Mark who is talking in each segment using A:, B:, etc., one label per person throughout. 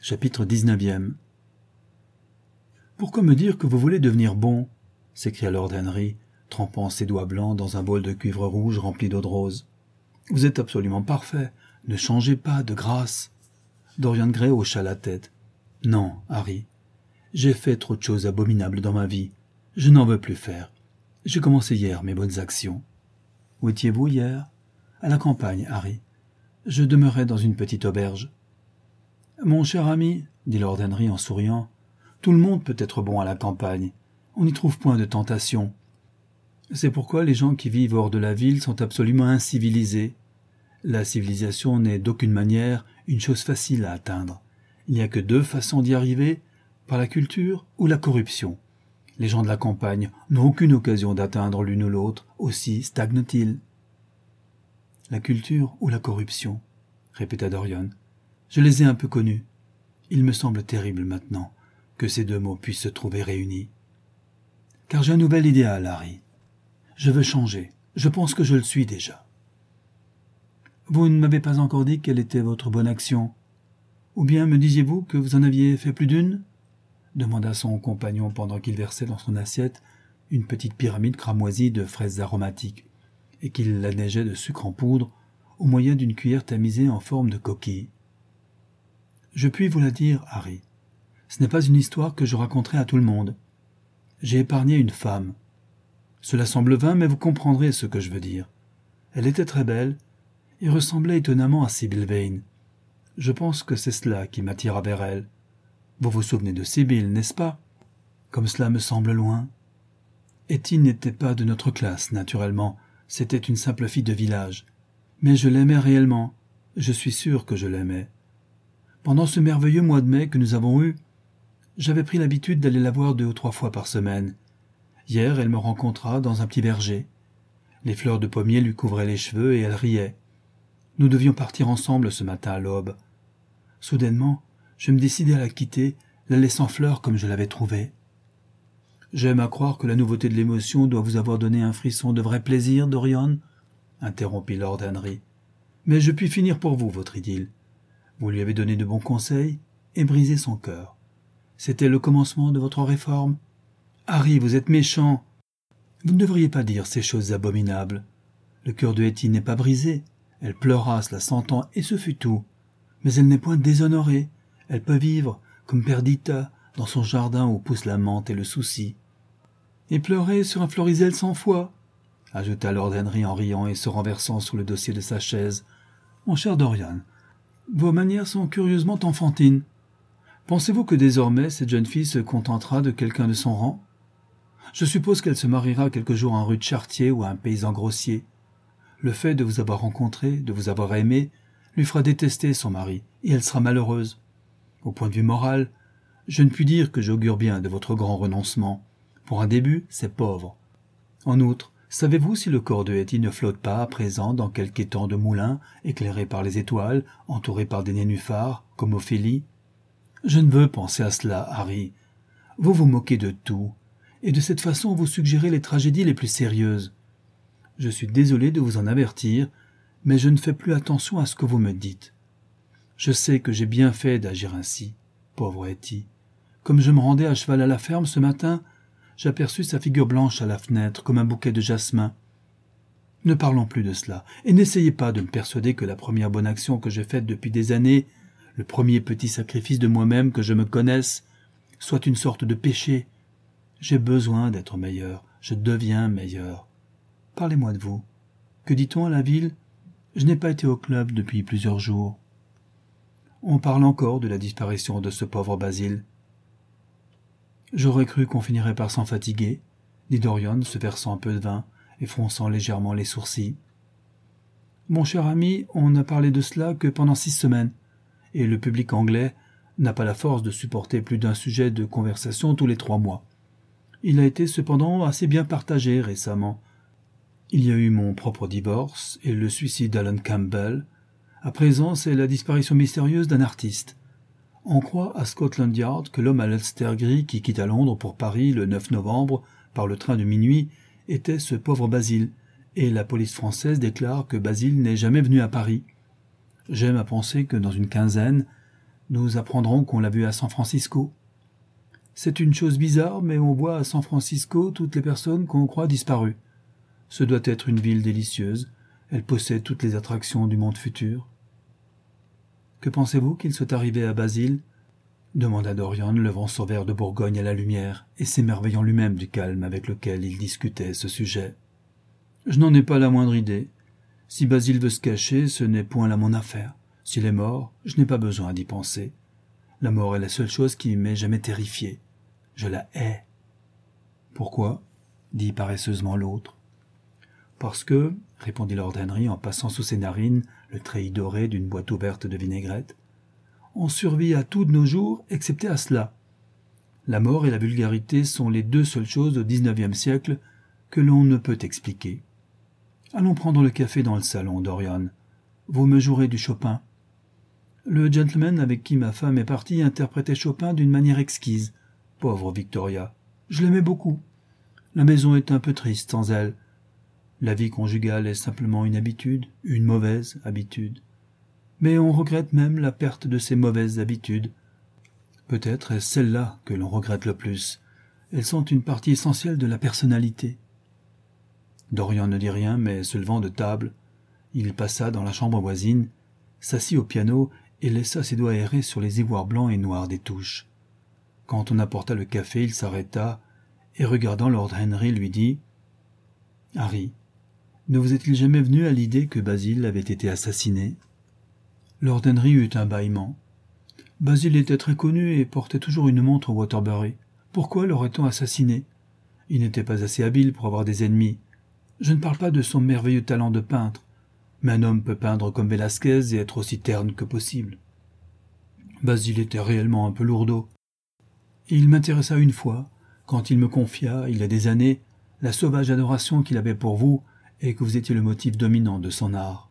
A: Chapitre 19e. « Pourquoi me dire que vous voulez devenir bon ?» s'écria Lord Henry, trempant ses doigts blancs dans un bol de cuivre rouge rempli d'eau de rose. « Vous êtes absolument parfait. Ne changez pas, de grâce. » Dorian Gray hocha la tête. « Non, Harry. J'ai fait trop de choses abominables dans ma vie. Je n'en veux plus faire. J'ai commencé hier mes bonnes actions. »« Où étiez-vous hier ?»« À la campagne, Harry. Je demeurais dans une petite auberge. »« Mon cher ami, dit Lord Henry en souriant, tout le monde peut être bon à la campagne. On n'y trouve point de tentation. C'est pourquoi les gens qui vivent hors de la ville sont absolument incivilisés. La civilisation n'est d'aucune manière une chose facile à atteindre. Il n'y a que deux façons d'y arriver, par la culture ou la corruption. Les gens de la campagne n'ont aucune occasion d'atteindre l'une ou l'autre, aussi stagnent-ils. « La culture ou la corruption ?» répéta Dorian. « Je les ai un peu connus. Il me semble terrible maintenant que ces deux mots puissent se trouver réunis. Car j'ai un nouvel idéal, Harry. Je veux changer. Je pense que je le suis déjà. »« Vous ne m'avez pas encore dit quelle était votre bonne action. Ou bien me disiez-vous que vous en aviez fait plus d'une ?» demanda son compagnon pendant qu'il versait dans son assiette une petite pyramide cramoisie de fraises aromatiques et qu'il la neigeait de sucre en poudre au moyen d'une cuillère tamisée en forme de coquille. « Je puis vous la dire, Harry. Ce n'est pas une histoire que je raconterai à tout le monde. J'ai épargné une femme. Cela semble vain, mais vous comprendrez ce que je veux dire. Elle était très belle et ressemblait étonnamment à Sibyl Vane. Je pense que c'est cela qui m'attira vers elle. Vous vous souvenez de Sibyl, n'est-ce pas? Comme cela me semble loin. Etty n'était pas de notre classe, naturellement. C'était une simple fille de village. Mais je l'aimais réellement. Je suis sûr que je l'aimais. Pendant ce merveilleux mois de mai que nous avons eu, j'avais pris l'habitude d'aller la voir 2 ou 3 fois par semaine. Hier, elle me rencontra dans un petit verger. Les fleurs de pommier lui couvraient les cheveux et elle riait. Nous devions partir ensemble ce matin à l'aube. Soudainement, je me décidai à la quitter, la laissant fleur comme je l'avais trouvée. J'aime à croire que la nouveauté de l'émotion doit vous avoir donné un frisson de vrai plaisir, Dorian, interrompit Lord Henry. Mais je puis finir pour vous votre idylle. Vous lui avez donné de bons conseils et brisé son cœur. C'était le commencement de votre réforme. Harry, vous êtes méchant. Vous ne devriez pas dire ces choses abominables. Le cœur de Etty n'est pas brisé. Elle pleura, cela s'entend, et ce fut tout. Mais elle n'est point déshonorée. Elle peut vivre, comme Perdita, dans son jardin où poussent la menthe et le souci. Et pleurer sur un florisel sans foi, ajouta Lord Henry en riant et se renversant sous le dossier de sa chaise. Mon cher Dorian, vos manières sont curieusement enfantines. Pensez-vous que désormais cette jeune fille se contentera de quelqu'un de son rang? Je suppose qu'elle se mariera quelque jour à un rue de Chartier ou à un paysan grossier. Le fait de vous avoir rencontré, de vous avoir aimé, lui fera détester son mari, et elle sera malheureuse. Au point de vue moral, je ne puis dire que j'augure bien de votre grand renoncement. Pour un début, c'est pauvre. En outre, savez-vous si le corps de Etty ne flotte pas à présent dans quelque étang de moulin, éclairé par les étoiles, entouré par des nénuphars, comme Ophélie? Je ne veux penser à cela, Harry. Vous vous moquez de tout, et de cette façon vous suggérez les tragédies les plus sérieuses. Je suis désolé de vous en avertir, mais je ne fais plus attention à ce que vous me dites. Je sais que j'ai bien fait d'agir ainsi, pauvre Etty. Comme je me rendais à cheval à la ferme ce matin, j'aperçus sa figure blanche à la fenêtre comme un bouquet de jasmin. Ne parlons plus de cela, et n'essayez pas de me persuader que la première bonne action que j'ai faite depuis des années, le premier petit sacrifice de moi-même que je me connaisse, soit une sorte de péché. J'ai besoin d'être meilleur, je deviens meilleur. Parlez-moi de vous. Que dit-on à la ville? Je n'ai pas été au club depuis plusieurs jours. On parle encore de la disparition de ce pauvre Basil. J'aurais cru qu'on finirait par s'en fatiguer, dit Dorian, se versant un peu de vin et fronçant légèrement les sourcils. Mon cher ami, on n'a parlé de cela que pendant 6 semaines, et le public anglais n'a pas la force de supporter plus d'un sujet de conversation tous les 3 mois. Il a été cependant assez bien partagé récemment. Il y a eu mon propre divorce et le suicide d'Alan Campbell. À présent, c'est la disparition mystérieuse d'un artiste. On croit à Scotland Yard que l'homme à l'Ulster gris qui quitta Londres pour Paris le 9 novembre par le train de minuit était ce pauvre Basil, et la police française déclare que Basil n'est jamais venu à Paris. J'aime à penser que dans une quinzaine, Nous apprendrons qu'on l'a vu à San Francisco. C'est une chose bizarre, mais on voit à San Francisco toutes les personnes qu'on croit disparues. Ce doit être une ville délicieuse. Elle possède toutes les attractions du monde futur. Que pensez-vous qu'il soit arrivé à Basile ? Demanda Dorian, levant son verre de Bourgogne à la lumière et s'émerveillant lui-même du calme avec lequel il discutait ce sujet. Je n'en ai pas la moindre idée. Si Basile veut se cacher, ce n'est point là mon affaire. S'il est mort, je n'ai pas besoin d'y penser. La mort est la seule chose qui m'ait jamais terrifié. Je la hais. Pourquoi ? Dit paresseusement l'autre. Parce que, répondit Lord Henry en passant sous ses narines le treillis doré d'une boîte ouverte de vinaigrette, on survit à tout de nos jours, excepté à cela. La mort et la vulgarité sont les deux seules choses au XIXe siècle que l'on ne peut expliquer. Allons prendre le café dans le salon, Dorian. Vous me jouerez du Chopin. Le gentleman avec qui ma femme est partie interprétait Chopin d'une manière exquise. Pauvre Victoria. Je l'aimais beaucoup. La maison est un peu triste sans elle. La vie conjugale est simplement une habitude, une mauvaise habitude. Mais on regrette même la perte de ces mauvaises habitudes. Peut-être est-ce celle-là que l'on regrette le plus. Elles sont une partie essentielle de la personnalité. Dorian ne dit rien, mais se levant de table, il passa dans la chambre voisine, s'assit au piano et laissa ses doigts errer sur les ivoires blancs et noirs des touches. Quand on apporta le café, il s'arrêta et, regardant Lord Henry, lui dit « Harry, ne vous est-il jamais venu à l'idée que Basile avait été assassiné ?» Lord Henry eut un bâillement. Basile était très connu et portait toujours une montre Waterbury. Pourquoi l'aurait-on assassiné ? Il n'était pas assez habile pour avoir des ennemis. Je ne parle pas de son merveilleux talent de peintre, mais un homme peut peindre comme Velasquez et être aussi terne que possible. Basile était réellement un peu lourdeau. Il m'intéressa une fois, quand il me confia, il y a des années, la sauvage adoration qu'il avait pour vous et que vous étiez le motif dominant de son art.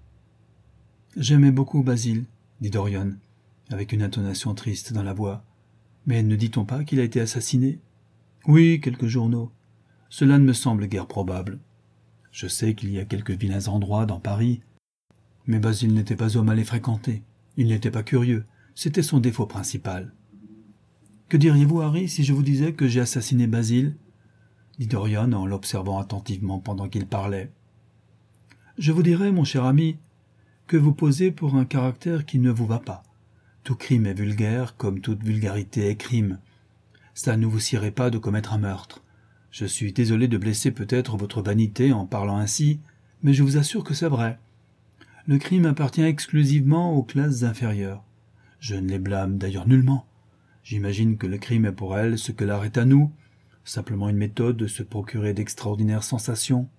A: J'aimais beaucoup Basile, dit Dorian, avec une intonation triste dans la voix. Mais ne dit-on pas qu'il a été assassiné ? Oui, quelques journaux. Cela ne me semble guère probable. Je sais qu'il y a quelques vilains endroits dans Paris, mais Basile n'était pas homme à les fréquenter. Il n'était pas curieux. C'était son défaut principal. Que diriez-vous, Harry, si je vous disais que j'ai assassiné Basile ? Dit Dorian en l'observant attentivement pendant qu'il parlait. Je vous dirais, mon cher ami, que vous posez pour un caractère qui ne vous va pas. Tout crime est vulgaire, comme toute vulgarité est crime. Ça ne vous sied pas de commettre un meurtre. Je suis désolé de blesser peut-être votre vanité en parlant ainsi, mais je vous assure que c'est vrai. Le crime appartient exclusivement aux classes inférieures. Je ne les blâme d'ailleurs nullement. J'imagine que le crime est pour elles ce que l'art est à nous, simplement une méthode de se procurer d'extraordinaires sensations.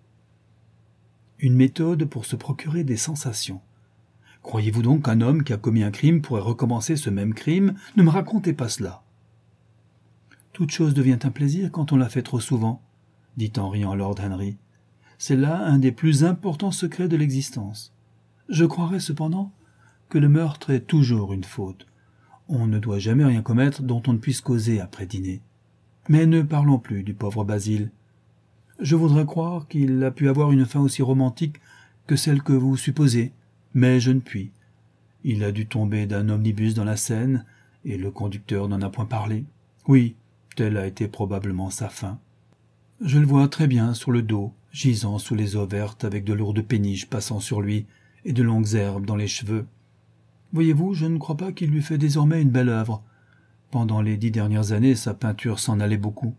A: Une méthode pour se procurer des sensations. Croyez-vous donc qu'un homme qui a commis un crime pourrait recommencer ce même crime ? Ne me racontez pas cela. Toute chose devient un plaisir quand on la fait trop souvent, dit en riant Lord Henry. C'est là un des plus importants secrets de l'existence. Je croirais cependant que le meurtre est toujours une faute. On ne doit jamais rien commettre dont on ne puisse causer après dîner. Mais ne parlons plus du pauvre Basile. Je voudrais croire qu'il a pu avoir une fin aussi romantique que celle que vous supposez, mais je ne puis. Il a dû tomber d'un omnibus dans la Seine, et le conducteur n'en a point parlé. Oui, telle a été probablement sa fin. Je le vois très bien sur le dos, gisant sous les eaux vertes avec de lourdes péniches passant sur lui et de longues herbes dans les cheveux. Voyez-vous, je ne crois pas qu'il lui fait désormais une belle œuvre. Pendant les 10 dernières années, sa peinture s'en allait beaucoup.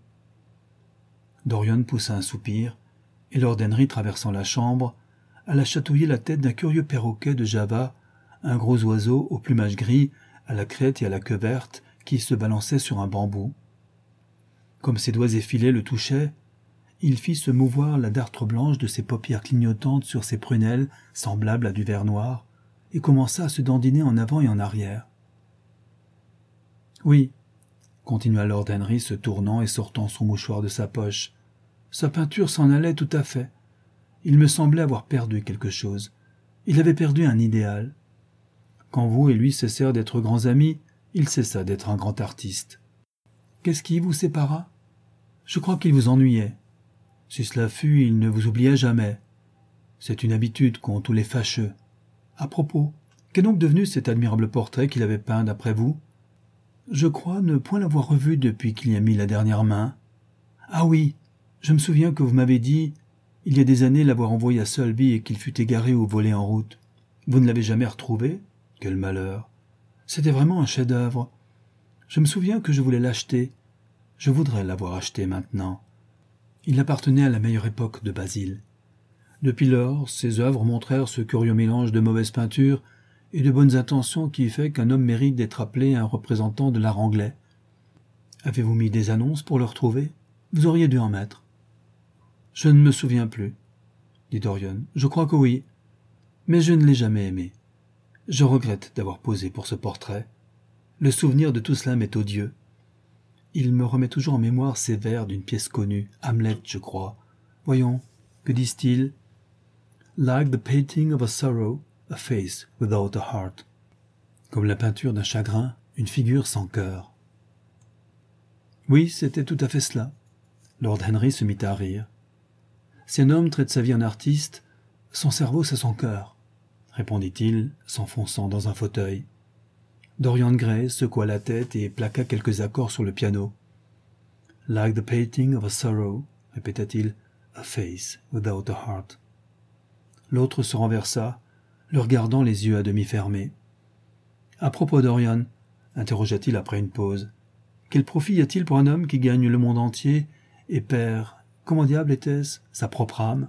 A: Dorian poussa un soupir, et Lord Henry, traversant la chambre, alla chatouiller la tête d'un curieux perroquet de Java, un gros oiseau au plumage gris, à la crête et à la queue verte, qui se balançait sur un bambou. Comme ses doigts effilés le touchaient, il fit se mouvoir la dartre blanche de ses paupières clignotantes sur ses prunelles, semblables à du verre noir, et commença à se dandiner en avant et en arrière. « Oui, » continua Lord Henry se tournant et sortant son mouchoir de sa poche, « sa peinture s'en allait tout à fait. Il me semblait avoir perdu quelque chose. Il avait perdu un idéal. Quand vous et lui cessèrent d'être grands amis, il cessa d'être un grand artiste. Qu'est-ce qui vous sépara ? Je crois qu'il vous ennuyait. Si cela fut, il ne vous oubliait jamais. C'est une habitude qu'ont tous les fâcheux. À propos, Qu'est donc devenu cet admirable portrait qu'il avait peint d'après vous? Je crois ne point l'avoir revu depuis qu'il y a mis la dernière main. Ah oui, je me souviens que vous m'avez dit, il y a des années, l'avoir envoyé à Selby et qu'il fut égaré ou volé en route. Vous ne l'avez jamais retrouvé? Quel malheur! C'était vraiment un chef-d'œuvre. Je me souviens que je voulais l'acheter. Je voudrais l'avoir acheté maintenant. Il appartenait à la meilleure époque de Basile. Depuis lors, ses œuvres montrèrent ce curieux mélange de mauvaise peinture et de bonnes intentions qui fait qu'un homme mérite d'être appelé un représentant de l'art anglais. Avez-vous mis des annonces pour le retrouver? Vous auriez dû en mettre. Je ne me souviens plus, dit Dorian. Je crois que oui, mais je ne l'ai jamais aimé. Je regrette d'avoir posé pour ce portrait. Le souvenir de tout cela m'est odieux. Il me remet toujours en mémoire ces vers d'une pièce connue, Hamlet, je crois. Voyons, que disent-ils? Like the painting of a sorrow, a face without a heart. Comme la peinture d'un chagrin, une figure sans cœur. Oui, c'était tout à fait cela. Lord Henry se mit à rire. Si un homme traite sa vie en artiste, son cerveau c'est son cœur, répondit-il, s'enfonçant dans un fauteuil. Dorian Gray secoua la tête et plaqua quelques accords sur le piano. Like the painting of a sorrow, répéta-t-il, a face without a heart. L'autre se renversa, le regardant les yeux à demi fermés. À propos, Dorian, interrogea-t-il après une pause, quel profit y a-t-il pour un homme qui gagne le monde entier et perd, comment diable était-ce, sa propre âme?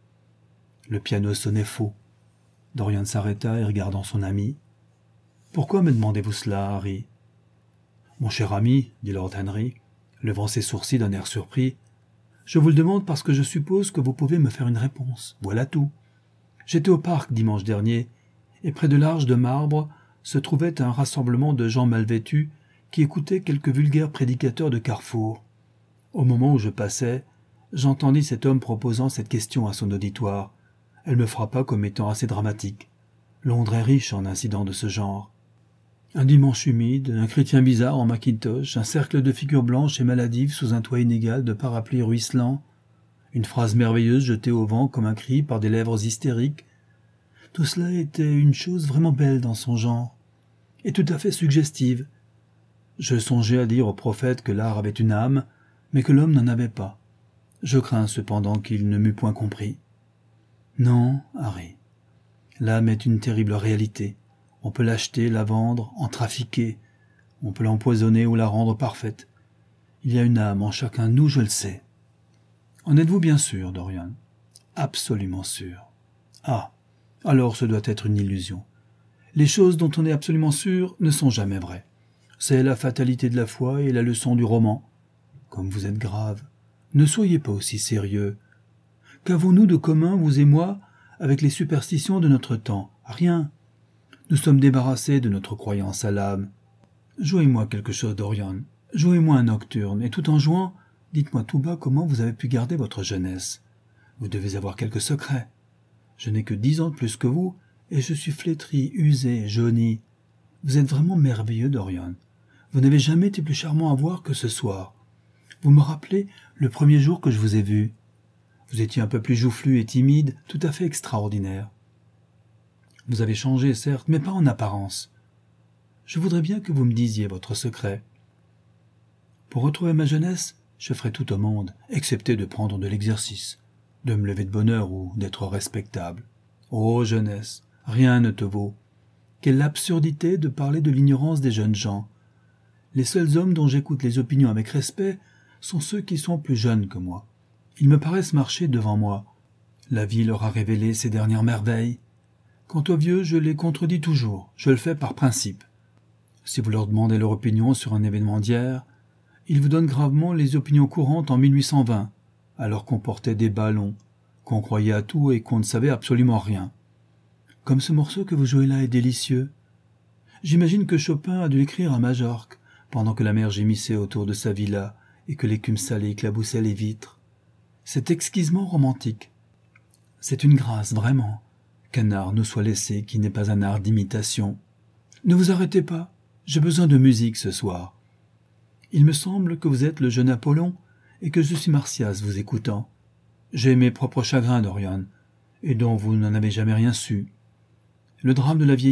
A: Le piano sonnait faux. Dorian s'arrêta et regardant son ami. Pourquoi me demandez-vous cela, Harry? Mon cher ami, dit Lord Henry, levant ses sourcils d'un air surpris, je vous le demande parce que je suppose que vous pouvez me faire une réponse. Voilà tout. J'étais au parc dimanche dernier, et près de l'Arche de Marbre se trouvait un rassemblement de gens mal vêtus qui écoutaient quelques vulgaires prédicateurs de carrefour. Au moment où je passais, j'entendis cet homme proposant cette question à son auditoire. Elle me frappa comme étant assez dramatique. Londres est riche en incidents de ce genre. Un dimanche humide, un chrétien bizarre en maquintosh, un cercle de figures blanches et maladives sous un toit inégal de parapluies ruisselants, une phrase merveilleuse jetée au vent comme un cri par des lèvres hystériques. Tout cela était une chose vraiment belle dans son genre, et tout à fait suggestive. Je songeais à dire au prophète que l'art avait une âme, mais que l'homme n'en avait pas. Je crains cependant qu'il ne m'eût point compris. Non, Harry, l'âme est une terrible réalité. On peut l'acheter, la vendre, en trafiquer. On peut l'empoisonner ou la rendre parfaite. Il y a une âme en chacun de nous, je le sais. En êtes-vous bien sûr, Dorian? Absolument sûr. Ah, alors ce doit être une illusion. Les choses dont on est absolument sûr ne sont jamais vraies. C'est la fatalité de la foi et la leçon du roman. Comme vous êtes grave, ne soyez pas aussi sérieux. Qu'avons-nous de commun, vous et moi, avec les superstitions de notre temps? Rien. Nous sommes débarrassés de notre croyance à l'âme. Jouez-moi quelque chose, Dorian. Jouez-moi un nocturne, et tout en jouant, dites-moi tout bas comment vous avez pu garder votre jeunesse. Vous devez avoir quelques secrets. Je n'ai que 10 ans de plus que vous, et je suis flétri, usé, jauni. Vous êtes vraiment merveilleux, Dorian. Vous n'avez jamais été plus charmant à voir que ce soir. Vous me rappelez le premier jour que je vous ai vu. Vous étiez un peu plus joufflu et timide, tout à fait extraordinaire. Vous avez changé, certes, mais pas en apparence. Je voudrais bien que vous me disiez votre secret. Pour retrouver ma jeunesse, je ferai tout au monde, excepté de prendre de l'exercice, de me lever de bonne heure ou d'être respectable. Ô jeunesse, rien ne te vaut. Quelle absurdité de parler de l'ignorance des jeunes gens. Les seuls hommes dont j'écoute les opinions avec respect sont ceux qui sont plus jeunes que moi. Ils me paraissent marcher devant moi. La vie leur a révélé ses dernières merveilles. Quant aux vieux, je les contredis toujours, je le fais par principe. Si vous leur demandez leur opinion sur un événement d'hier, ils vous donnent gravement les opinions courantes en 1820, alors qu'on portait des ballons, qu'on croyait à tout et qu'on ne savait absolument rien. Comme ce morceau que vous jouez là est délicieux. J'imagine que Chopin a dû l'écrire à Majorque, pendant que la mer gémissait autour de sa villa et que l'écume salée éclaboussait les vitres. C'est exquisement romantique. C'est une grâce, vraiment, qu'un art nous soit laissé qui n'est pas un art d'imitation. Ne vous arrêtez pas, j'ai besoin de musique ce soir. Il me semble que vous êtes le jeune Apollon et que je suis Marsyas vous écoutant. J'ai mes propres chagrins, Dorian, et dont vous n'en avez jamais rien su. Le drame de la vieillesse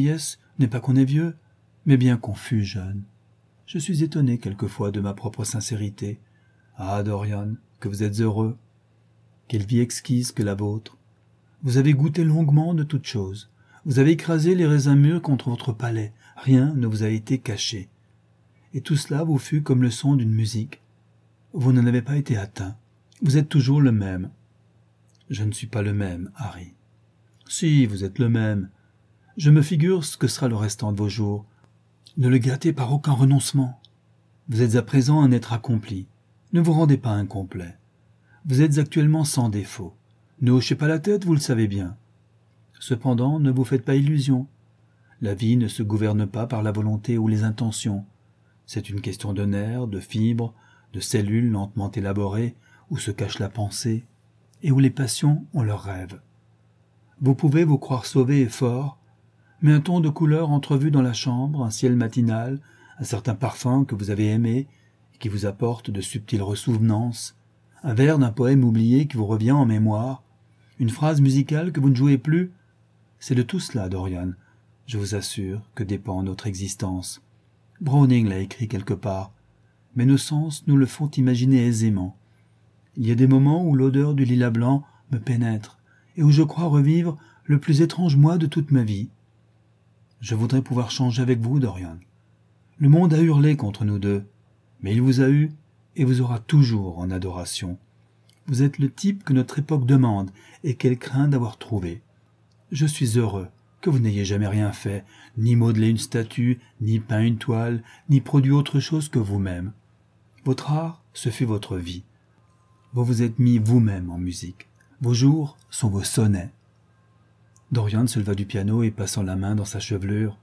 A: n'est pas qu'on est vieux, mais bien qu'on fut jeune. Je suis étonné quelquefois de ma propre sincérité. Ah, Dorian, que vous êtes heureux. Quelle vie exquise que la vôtre. Vous avez goûté longuement de toutes choses. Vous avez écrasé les raisins mûrs contre votre palais. Rien ne vous a été caché. Et tout cela vous fut comme le son d'une musique. Vous n'en avez pas été atteint. Vous êtes toujours le même. Je ne suis pas le même, Harry. Si, vous êtes le même. Je me figure ce que sera le restant de vos jours. Ne le gâtez par aucun renoncement. Vous êtes à présent un être accompli. Ne vous rendez pas incomplet. Vous êtes actuellement sans défaut. Ne hochez pas la tête, vous le savez bien. Cependant, ne vous faites pas illusion. La vie ne se gouverne pas par la volonté ou les intentions. C'est une question de nerfs, de fibres, de cellules lentement élaborées, où se cache la pensée, et où les passions ont leurs rêves. Vous pouvez vous croire sauvé et fort, mais un ton de couleur entrevu dans la chambre, un ciel matinal, un certain parfum que vous avez aimé et qui vous apporte de subtiles ressouvenances, un vers d'un poème oublié qui vous revient en mémoire, une phrase musicale que vous ne jouez plus, c'est de tout cela, Dorian, je vous assure, que dépend notre existence. Browning l'a écrit quelque part, mais nos sens nous le font imaginer aisément. Il y a des moments où l'odeur du lilas blanc me pénètre, et où je crois revivre le plus étrange mois de toute ma vie. Je voudrais pouvoir changer avec vous, Dorian. Le monde a hurlé contre nous deux, mais il vous a eu et vous aura toujours en adoration. Vous êtes le type que notre époque demande et qu'elle craint d'avoir trouvé. Je suis heureux que vous n'ayez jamais rien fait, ni modelé une statue, ni peint une toile, ni produit autre chose que vous-même. Votre art, ce fut votre vie. Vous vous êtes mis vous-même en musique. Vos jours sont vos sonnets. Dorian se leva du piano et passant la main dans sa chevelure.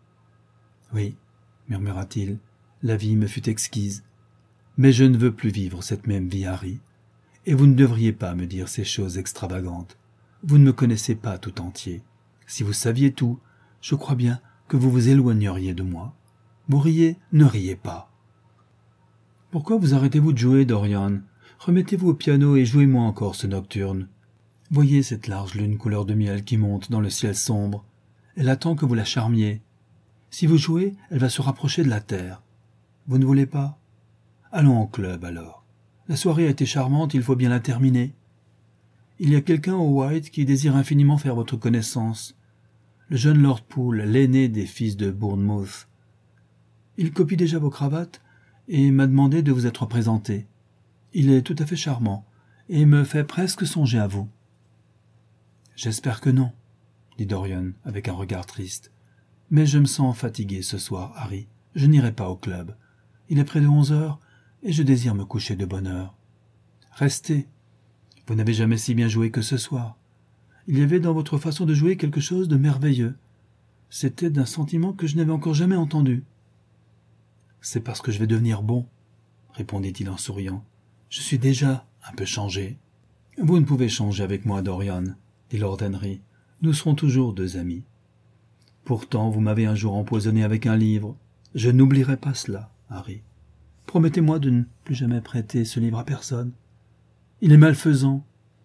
A: « Oui, murmura-t-il, la vie me fut exquise. Mais je ne veux plus vivre cette même vie, Harry. Et vous ne devriez pas me dire ces choses extravagantes. Vous ne me connaissez pas tout entier. Si vous saviez tout, je crois bien que vous vous éloigneriez de moi. Vous riez, ne riez pas. » « Pourquoi vous arrêtez-vous de jouer, Dorian ? Remettez-vous au piano et jouez-moi encore ce nocturne. Voyez cette large lune couleur de miel qui monte dans le ciel sombre. Elle attend que vous la charmiez. Si vous jouez, elle va se rapprocher de la terre. Vous ne voulez pas ? Allons au club, alors. La soirée a été charmante, il faut bien la terminer. Il y a quelqu'un au White qui désire infiniment faire votre connaissance. Le jeune Lord Poole, l'aîné des fils de Bournemouth. Il copie déjà vos cravates et m'a demandé de vous être présenté. Il est tout à fait charmant et me fait presque songer à vous. « J'espère que non, » dit Dorian avec un regard triste. « Mais je me sens fatigué ce soir, Harry. Je n'irai pas au club. Il est près de 11 heures et je désire me coucher de bonne heure. Restez. Vous n'avez jamais si bien joué que ce soir. Il y avait dans votre façon de jouer quelque chose de merveilleux. C'était d'un sentiment que je n'avais encore jamais entendu. »« C'est parce que je vais devenir bon, » répondit-il en souriant. « Je suis déjà un peu changé. »« Vous ne pouvez changer avec moi, Dorian, » dit Lord Henry. « Nous serons toujours deux amis. Pourtant, vous m'avez un jour empoisonné avec un livre. Je n'oublierai pas cela, Harry. Promettez-moi de ne plus jamais prêter ce livre à personne. Il est malfaisant. »«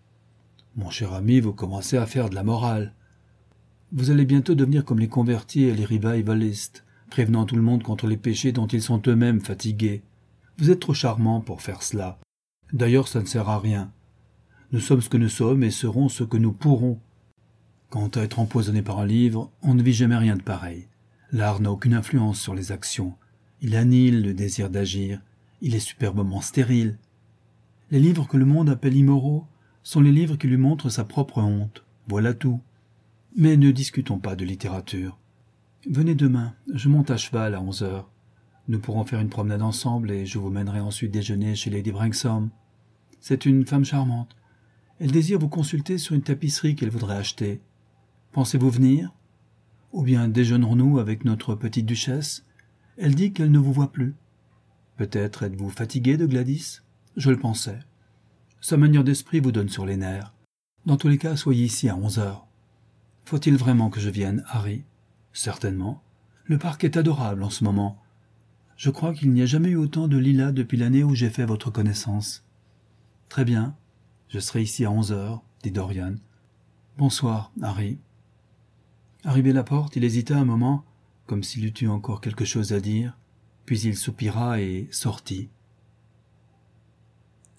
A: Mon cher ami, vous commencez à faire de la morale. Vous allez bientôt devenir comme les convertis et les revivalistes, prévenant tout le monde contre les péchés dont ils sont eux-mêmes fatigués. Vous êtes trop charmant pour faire cela. D'ailleurs, ça ne sert à rien. Nous sommes ce que nous sommes et serons ce que nous pourrons. Quant à être empoisonné par un livre, on ne vit jamais rien de pareil. L'art n'a aucune influence sur les actions. Il annihile le désir d'agir. Il est superbement stérile. Les livres que le monde appelle immoraux sont les livres qui lui montrent sa propre honte. Voilà tout. Mais ne discutons pas de littérature. Venez demain, je monte à cheval à 11 heures. Nous pourrons faire une promenade ensemble et je vous mènerai ensuite déjeuner chez Lady Branksome. C'est une femme charmante. Elle désire vous consulter sur une tapisserie qu'elle voudrait acheter. Pensez-vous venir ? Ou bien déjeunerons-nous avec notre petite duchesse ? Elle dit qu'elle ne vous voit plus. Peut-être êtes-vous fatigué de Gladys ? Je le pensais. Sa manière d'esprit vous donne sur les nerfs. Dans tous les cas, soyez ici à 11 heures. Faut-il vraiment que je vienne, Harry ? Certainement. Le parc est adorable en ce moment. Je crois qu'il n'y a jamais eu autant de lilas depuis l'année où j'ai fait votre connaissance. Très bien. Je serai ici à 11 heures, dit Dorian. Bonsoir, Harry. Arrivé à la porte, il hésita un moment, comme s'il eût eu encore quelque chose à dire, puis il soupira et sortit,